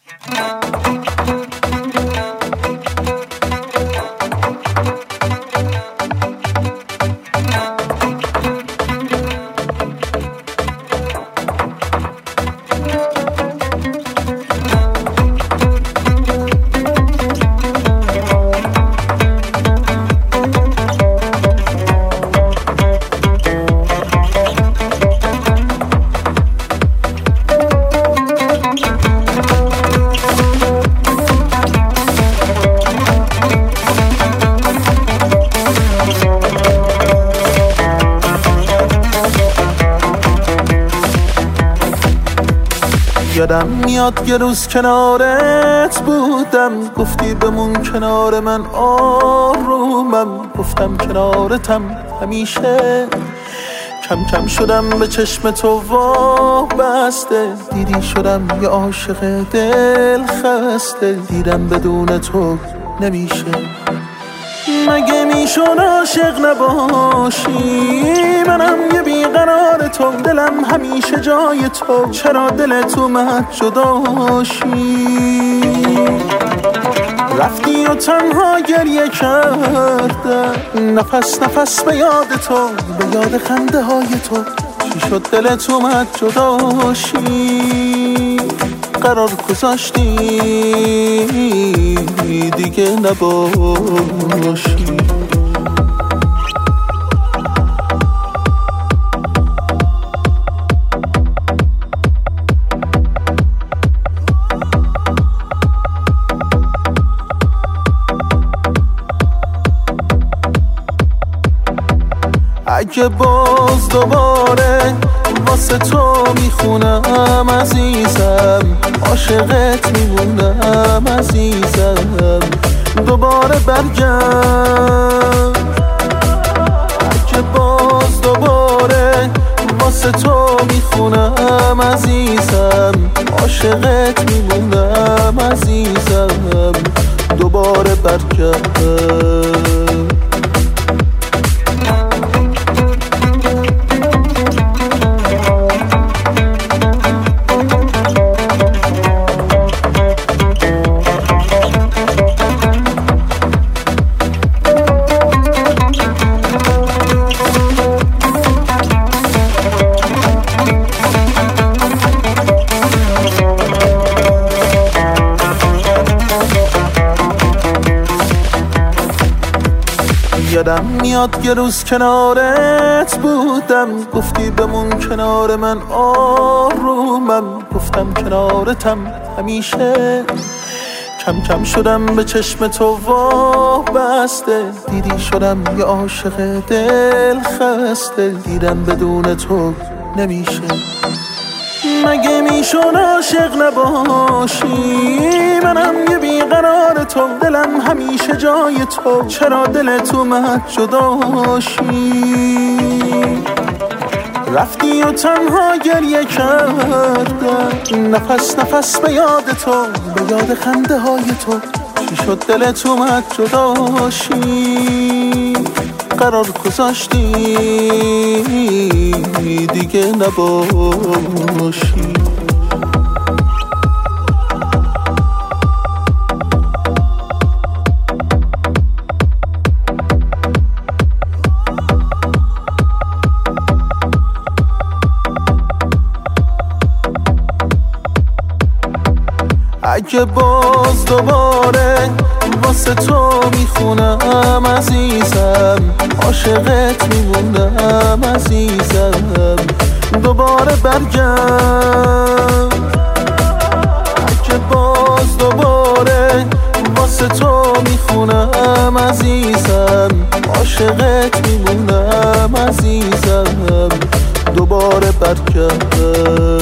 یادم میاد یه روز کنارت بودم، گفتی بمون کنار من آرومم، گفتم کنارتم همیشه. کم کم شدم به چشم تو وابسته، دیدی شدم یه عاشق دل خسته، دیدم بدون تو نمیشه. مگه میشون عاشق نباشی؟ منم یه بیقرار تو، دلم همیشه جای تو، چرا دلت اومد جداشی؟ رفتی و تنها گریه کردم، نفس نفس به یاد تو، به یاد خنده های تو. چی شد دلت اومد جداشی؟ قرار گذاشتی دیگه نباشی. اگه باز دوباره واسه تو میخونم عزیزم، عاشقت میمونم عزیزم، دوباره برگرد. اگه باز دوباره واسه تو میخونم عزیزم، عاشقت میمونم عزیزم، دوباره برگرد. یادم میاد یه روز کنارت بودم، گفتی بمون کنار من آرومم، گفتم کنارتم همیشه. کم کم شدم به چشم تو وابسته، دیدی شدم یه عاشق دل خسته، دیدم بدون تو نمیشه. مگه میشون عاشق نباشی؟ منم یه بیقرار تو، دلم همیشه جای تو، چرا دلت اومد جداشی؟ رفتی و تنها گریه کردم، نفس نفس به یاد تو، به یاد خنده های تو. چی شد دلت اومد جداشی؟ قرار گذاشتی دیگه نباشی. اگه باز دوباره واسه تو میخونم عزیزم، عاشقت میمونم عزیزم، دوباره برگرد. اگه باز دوباره واسه تو میخونم عزیزم، عاشقت میمونم عزیزم، دوباره برگرد.